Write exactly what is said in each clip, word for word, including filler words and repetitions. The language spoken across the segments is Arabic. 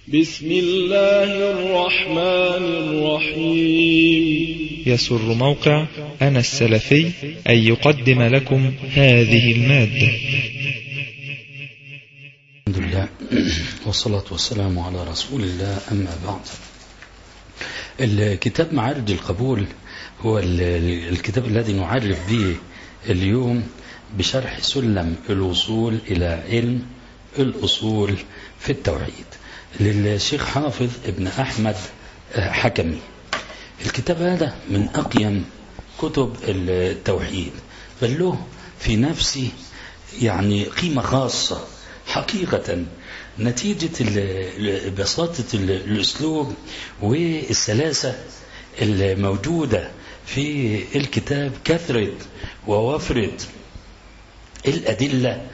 بسم الله الرحمن الرحيم. يسر موقع أنا السلفي أن يقدم لكم هذه المادة. الحمد لله والصلاة والسلام على رسول الله، أما بعد. الكتاب معارج القبول هو الكتاب الذي نعرف به اليوم بشرح سلم الوصول إلى علم الأصول في التوحيد للشيخ حافظ ابن أحمد حكمي. الكتاب هذا من أقيم كتب التوحيد، بل له في نفسه يعني قيمة خاصة حقيقة، نتيجة بساطة الأسلوب والسلاسة الموجودة في الكتاب، كثرة ووفرة الأدلة،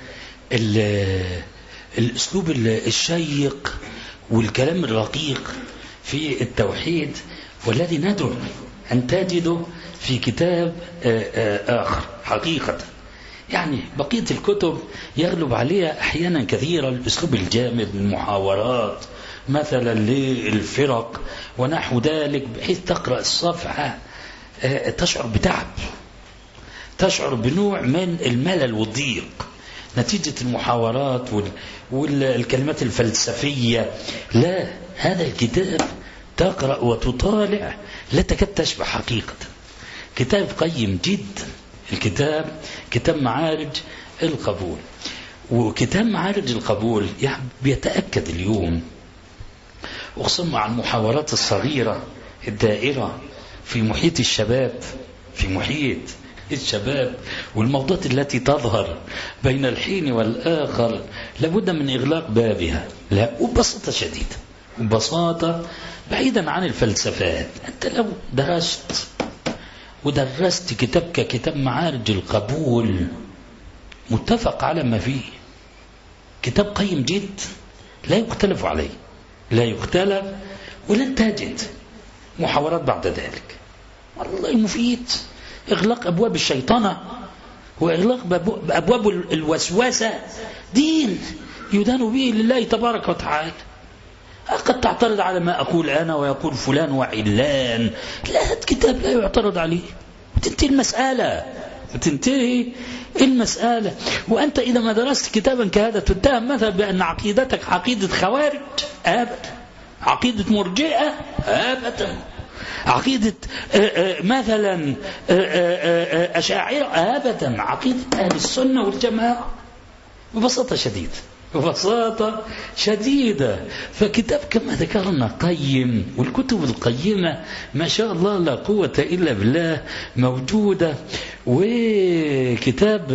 الأسلوب الشيق والكلام الرقيق في التوحيد، والذي ندعو أن تجده في كتاب آخر حقيقة. يعني بقية الكتب يغلب عليها أحيانا كثيرا الأسلوب الجامد، المحاورات مثلا للفرق ونحو ذلك، بحيث تقرأ الصفحة تشعر بتعب، تشعر بنوع من الملل والضيق نتيجة المحاورات والكلمات الفلسفية. لا، هذا الكتاب تقرأ وتطالع لا تكاد تشبه حقيقة. كتاب قيم جدا. الكتاب كتاب معارج القبول، وكتاب معارج القبول يعني بيتأكد اليوم، وخصوصا مع المحاورات الصغيرة الدائرة في محيط الشباب، في محيط الشباب والموضوعات التي تظهر بين الحين والآخر، لابد من إغلاق بابها. لا، وببساطة شديدة، وببساطة بعيدا عن الفلسفات. أنت لو درست ودرست كتاب ككتاب معارج القبول، متفق على ما فيه، كتاب قيم جدا لا يختلف عليه، لا يختلف، ولن تجد محاورات بعد ذلك. والله مفيد. إغلاق أبواب الشيطنة وإغلاق أبواب الوسوسة دين يدان به لله تبارك وتعالى. قد تعترض على ما أقول أنا ويقول فلان وعلان، لا، كتاب لا يعترض عليه، وتنتهي المسألة وتنتهي المسألة. وأنت إذا ما درست كتابا كهذا تتهم مثلا بأن عقيدتك عقيدة خوارج، أبدا. عقيدة مرجئة، أبدا. عقيدة مثلا أشاعرة، أبدا. عقيدة أهل السنة والجماعة ببساطة شديدة، ببساطة شديدة. فكتاب كما ذكرنا قيم، والكتب القيمة ما شاء الله لا قوة إلا بالله موجودة. وكتاب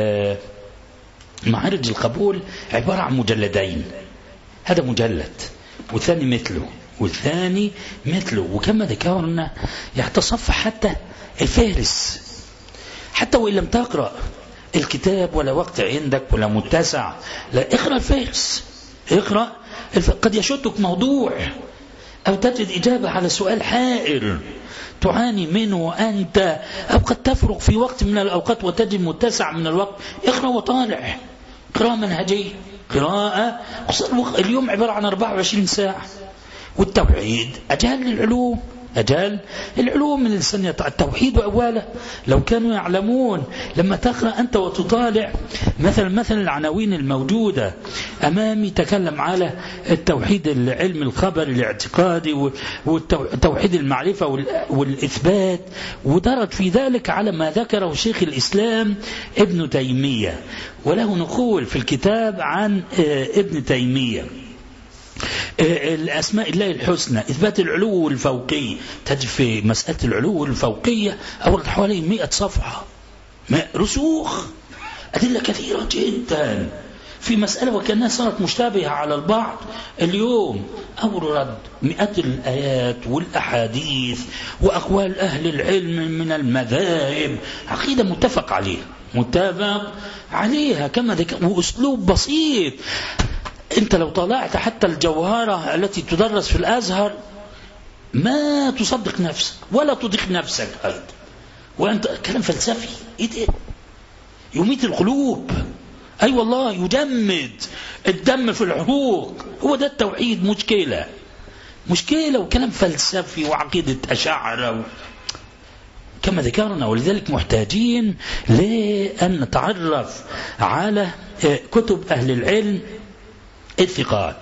معارج القبول عبارة عن مجلدين، هذا مجلد والثاني مثله والثاني مثله، وكما ذكرنا يتصفح حتى الفهرس، حتى وإن لم تقرأ الكتاب ولا وقت عندك ولا متسع، لا، اقرأ الفهرس، اقرأ الف... قد يشتك موضوع أو تجد إجابة على سؤال حائر تعاني منه أنت، أو قد تفرغ في وقت من الأوقات وتجد متسع من الوقت. اقرأ وطالع، قراءة منهجية، قراءة. اليوم عبارة عن أربعة وعشرين ساعة، والتوحيد أجل العلوم، أجل العلوم من الإنسان. التوحيد وأوله لو كانوا يعلمون. لما تقرأ أنت وتطالع مثلا مثلا العناوين الموجودة أمامي، تكلم على التوحيد العلم الخبر الاعتقادي، وتوحيد المعرفة والإثبات، ودرج في ذلك على ما ذكره شيخ الإسلام ابن تيمية، وله نقول في الكتاب عن ابن تيمية الأسماء الله الحسنى، إثبات العلو الفوقي. تجد في مسألة العلو الفوقية أورد حوالي مئة صفحة، رسوخ أدلة كثيرة جدا في مسألة وكأنها صارت مشتبهة على البعض. اليوم أورد مئات الآيات والأحاديث وأقوال أهل العلم من المذاهب، عقيدة متفق عليها، متفق عليها كما ذكر، وأسلوب بسيط. أنت لو طلعت حتى الجوهرة التي تدرس في الأزهر ما تصدق نفسك ولا تضيق نفسك أيضا، وأنت كلام فلسفي. إيه ده؟ يميت القلوب أي أيوة والله يجمد الدم في العروق. هو ده التوحيد. مشكلة مشكلة وكلام فلسفي وعقيدة أشاعرة كما ذكرنا. ولذلك محتاجين لأن نتعرف على كتب أهل العلم الثقات.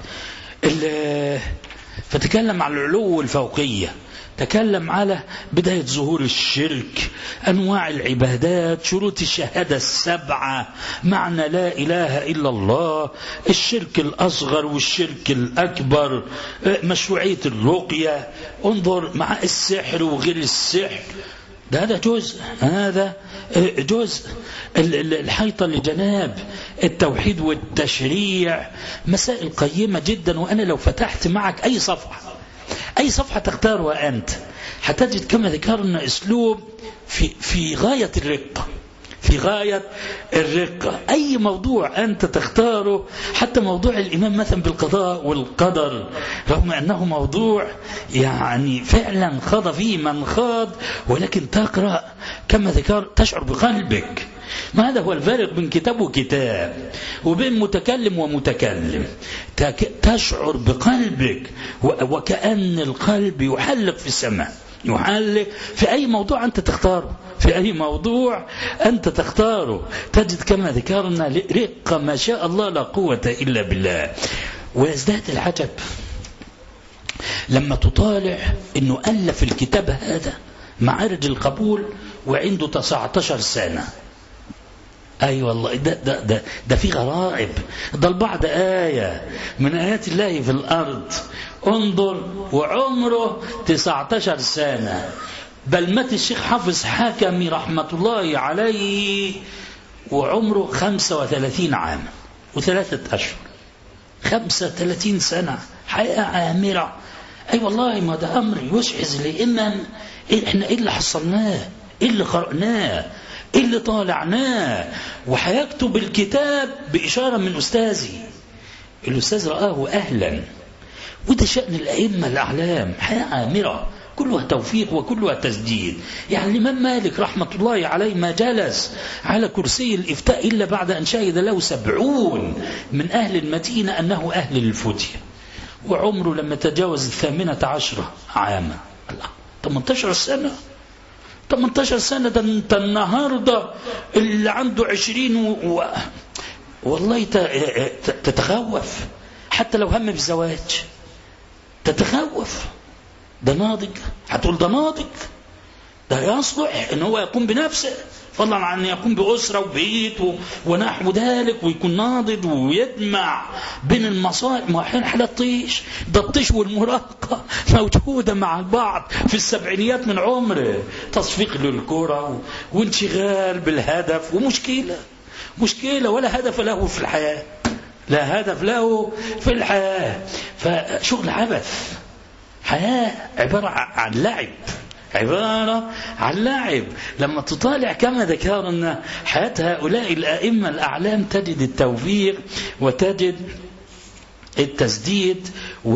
فتكلم عن العلو والفوقية، تكلم على بداية ظهور الشرك، أنواع العبادات، شروط الشهادة السبعة، معنى لا إله إلا الله، الشرك الأصغر والشرك الأكبر، مشروعية الرقية، انظر مع السحر وغير السحر. ده هذا جزء هذا جزء الحيطة لجناب التوحيد والتشريع. مسائل قيمة جدا. وأنا لو فتحت معك أي صفحة أي صفحة تختارها أنت هتجد كما ذكرنا أسلوب في, في غاية الرقة في غاية الرقة. أي موضوع أنت تختاره، حتى موضوع الإمام مثلا بالقضاء والقدر، رغم أنه موضوع يعني فعلا خاض فيه من خاض، ولكن تقرأ كما ذكر تشعر بقلبك. ما هذا هو الفارق بين كتاب وكتاب وبين متكلم ومتكلم. تشعر بقلبك وكأن القلب يحلق في السماء، يحلق في أي موضوع أنت تختاره في أي موضوع أنت تختاره تجد كما ذكرنا رقة ما شاء الله لا قوة إلا بالله. ويزداد العجب لما تطالع أنه ألف الكتاب هذا معارج القبول وعنده تسعة عشر سنة. أي أيوة والله ده, ده, ده, ده في غرائب. ده البعض آية من آيات الله في الأرض. انظر وعمره تسعة عشر سنة. بل مات الشيخ حافظ حكمي رحمة الله عليه وعمره خمسة وثلاثين عام وثلاثة أشهر. خمسة وثلاثين سنة، حياة عامرة. أي أيوة والله ما ده أمر يشعز لإمن. إحنا إيه اللي حصلناه، إيه اللي قرأناه، إيه اللي طالعناه. وحيكتب الكتاب بإشارة من أستاذي، الأستاذ رآه أهلا. وده شأن الأئمة الأعلام، حياة عامرة كلها توفيق وكلها تسديد. يعني الإمام مالك رحمة الله عليه ما جلس على كرسي الإفتاء إلا بعد أن شهد له سبعون من أهل المدينة أنه أهل الفتية، وعمره لما تجاوز الثامنة عشرة عاما. الله، ثمانية عشر سنة ثمانية عشر سنة. ده انت النهاردة اللي عنده عشرين و... والله تتخوف. حتى لو هم بالزواج تتخوف. ده ناضج، هتقول ده ناضج، ده يصلح ان هو يقوم بنفسه، فضلا عن ان يقوم بأسرة وبيت ونحو ذلك، ويكون ناضج ويجمع بين المصائب. ما احيانا حالات طيش، ده الطيش والمراهقة موجودة مع البعض في السبعينيات من عمره، تصفيق للكرة وانشغال بالهدف، ومشكلة مشكلة ولا هدف له في الحياة، لا هدف له في الحياة. فشغل عبث. حياة عبارة عن لعب، عبارة عن لعب. لما تطالع كما ذكرنا حياة هؤلاء الأئمة الأعلام تجد التوفيق وتجد التسديد.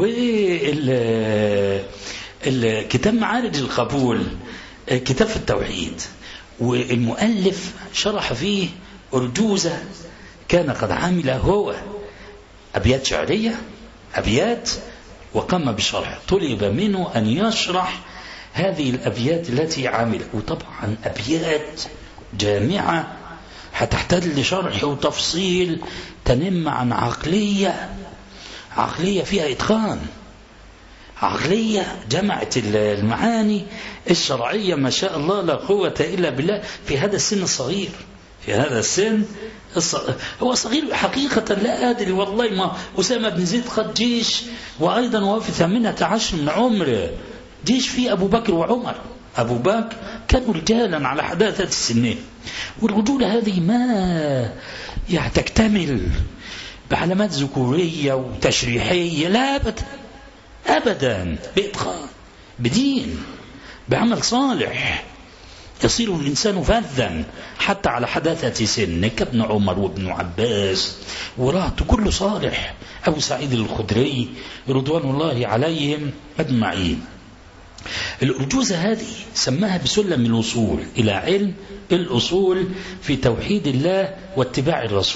والكتاب معارج القبول كتاب في التوحيد، والمؤلف شرح فيه أرجوزة كان قد عمل هو أبيات شعرية، أبيات، وقام بشرح. طلب منه أن يشرح هذه الأبيات التي عملها، وطبعا أبيات جامعة هتحتاج لشرح وتفصيل، تنم عن عقلية عقلية فيها إتقان، عقلية جمعت المعاني الشرعية ما شاء الله لا قوة إلا بالله في هذا السن الصغير. في هذا السن الصغير. هو صغير حقيقة، لا أدري والله. ما أسامة بن زيد قد جيش، وأيضا هو في ثامنة عشر من عمره جيش فيه أبو بكر وعمر. أبو بكر كانوا رجالا على حداثة السنين، والرجولة هذه ما يعني تكتمل بعلامات ذكورية وتشريحية، لا أبدا أبدا، بإتقان، بدين، بعمل صالح يصير الإنسان فذا حتى على حداثة سن كابن عمر وابن عباس ورات كله صالح، أبو سعيد الخدري رضوان الله عليهم أجمعين. الأرجوزة هذه سماها بسلم الوصول إلى علم الأصول في توحيد الله واتباع الرسول.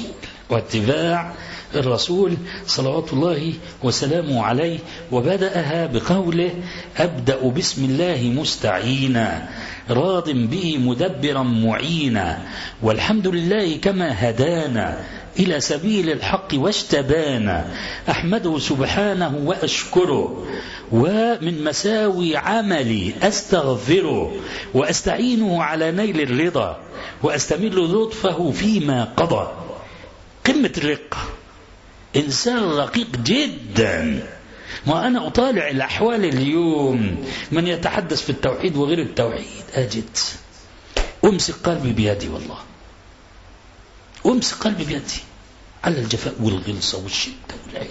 واتباع الرسول صلوات الله وسلامه عليه. وبدأها بقوله: أبدأ بسم الله مستعينا راض به مدبرا معينا، والحمد لله كما هدانا إلى سبيل الحق واجتبانا، أحمده سبحانه وأشكره، ومن مساوي عملي أستغفره، وأستعينه على نيل الرضا، وأستمل لطفه فيما قضى. قمة الرقة، إنسان رقيق جدا. ما أنا أطالع الأحوال اليوم، من يتحدث في التوحيد وغير التوحيد، أجد أمسك قلبي بيدي، والله أمسك قلبي بيدي على الجفاء والغلصة والشدة والعدة.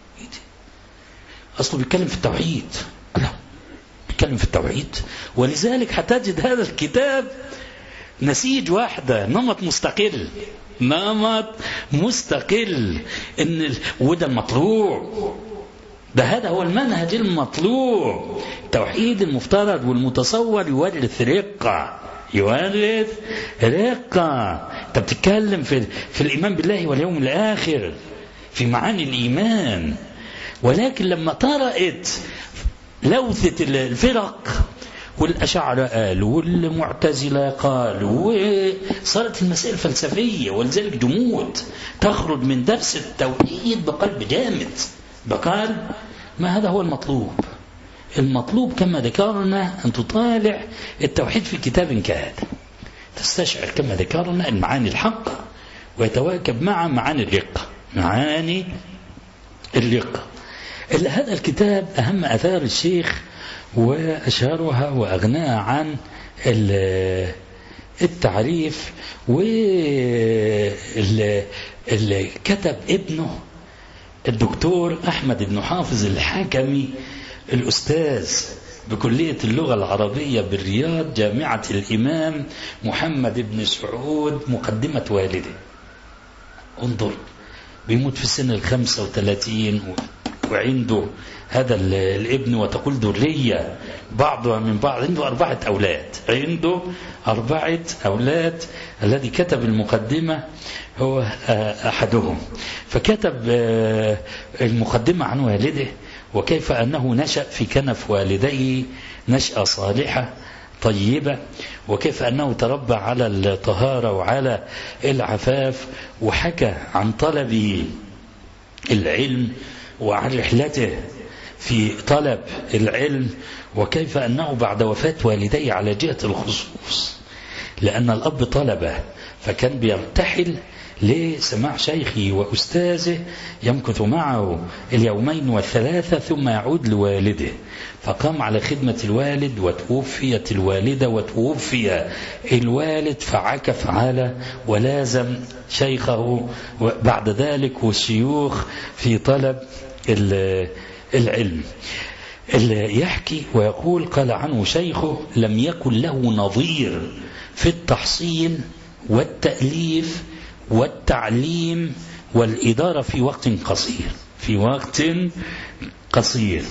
أصله بيتكلم في التوحيد، لا بيتكلم في التوحيد. ولذلك هتجد هذا الكتاب نسيج واحدة، نمط مستقل، نمط مستقل. إن ال... وده المطلوب، ده هذا هو المنهج المطلوب. التوحيد المفترض والمتصور يورث رقة، يورث رقة. انت بتتكلم في, في الإيمان بالله واليوم الآخر، في معاني الإيمان. ولكن لما طرأت لوثة الفرق، والأشاعرة قالوا والمعتزلة قالوا، وصارت المسائل فلسفية، ولذلك جمود تخرج من درس التوحيد بقلب جامد، بقلب ما هذا هو المطلوب. المطلوب كما ذكرنا أن تطالع التوحيد في كتاب كهذا، تستشعر كما ذكرنا المعاني الحق، ويتواكب مع معاني الرقة، معاني الرقة. هذا الكتاب أهم أثار الشيخ وأشهرها وأغناها عن التعريف. واللي كتب ابنه الدكتور أحمد بن حافظ الحكمي، الأستاذ بكلية اللغة العربية بالرياض، جامعة الإمام محمد بن سعود، مقدمة والده. انظر، بيموت في السنة الخمسة وثلاثين، وعنده هذا الابن، وتقول ذرية بعضها من بعض. عنده أربعة أولاد، عنده أربعة أولاد. الذي كتب المقدمة هو أحدهم. فكتب المقدمة عن والده، وكيف أنه نشأ في كنف والديه نشأة صالحة طيبة، وكيف أنه تربى على الطهارة وعلى العفاف، وحكى عن طلبه العلم وعن رحلته في طلب العلم، وكيف أنه بعد وفاة والديه على جهة الخصوص، لأن الأب طلبه، فكان بيرتحل لسماع شيخه وأستاذه، يمكث معه اليومين والثلاثة ثم يعود لوالده. فقام على خدمة الوالد، وتوفيت الوالدة وتوفي الوالد، فعكف على ولازم شيخه بعد ذلك والشيوخ في طلب العلم. يحكي ويقول: قال عنه شيخه: لم يكن له نظير في التحصيل والتأليف والتعليم والإدارة في وقت قصير، في وقت قصير.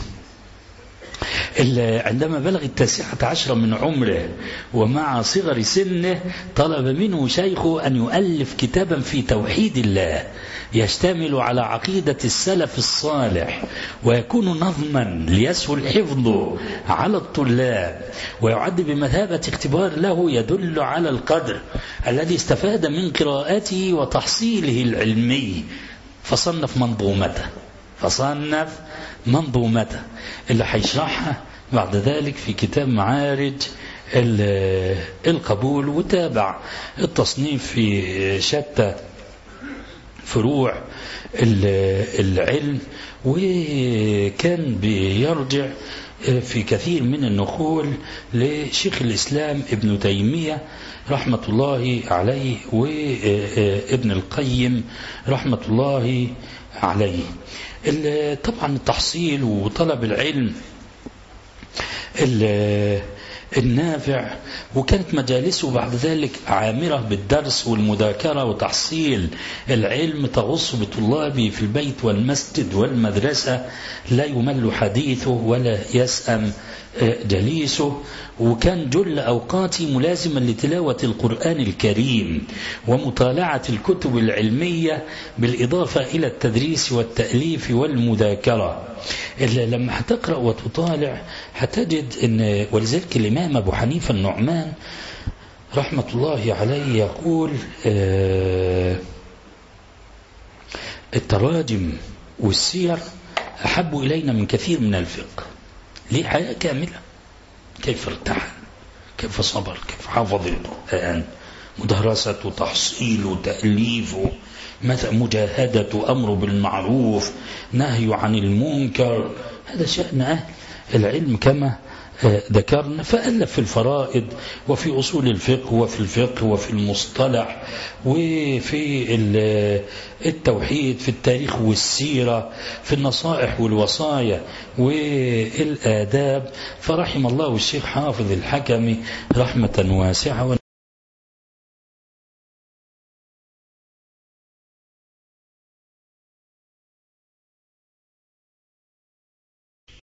عندما بلغ التاسعة عشر من عمره ومع صغر سنه، طلب منه شيخه أن يؤلف كتابا في توحيد الله يشتمل على عقيدة السلف الصالح، ويكون نظما ليسهل حفظه على الطلاب، ويعد بمثابة اختبار له يدل على القدر الذي استفاد من قراءته وتحصيله العلمي. فصنف منظومته فصنف منظومته اللي هيشرحها بعد ذلك في كتاب معارج القبول، وتابع التصنيف في شتى فروع العلم، وكان بيرجع في كثير من النقول لشيخ الإسلام ابن تيمية رحمة الله عليه، وابن القيم رحمة الله عليه. طبعا التحصيل وطلب العلم النافع، وكانت مجالسه بعد ذلك عامرة بالدرس والمذاكرة وتحصيل العلم، تغص بطلابه في البيت والمسجد والمدرسة، لا يمل حديثه ولا يسأم جليسه. وكان جل أوقاتي ملازما لتلاوة القرآن الكريم ومطالعة الكتب العلمية بالإضافة إلى التدريس والتأليف والمذاكرة. إلا لما هتقرأ وتطالع هتجد أن، ولذلك الإمام أبو حنيفة النعمان رحمة الله عليه يقول آه التراجم والسير أحب إلينا من كثير من الفقه. ليه؟ حياة كاملة، كيف ارتحل، كيف صبر، كيف حافظ القرآن، مدرسة وتحصيل وتأليف، مجاهدة، أمر بالمعروف، نهي عن المنكر. هذا شأن أهل العلم كما ذكرنا. فألف في الفرائض وفي أصول الفقه وفي الفقه وفي المصطلح وفي التوحيد، في التاريخ والسيرة، في النصائح والوصايا والآداب. فرحم الله الشيخ حافظ الحكمي رحمة واسعة.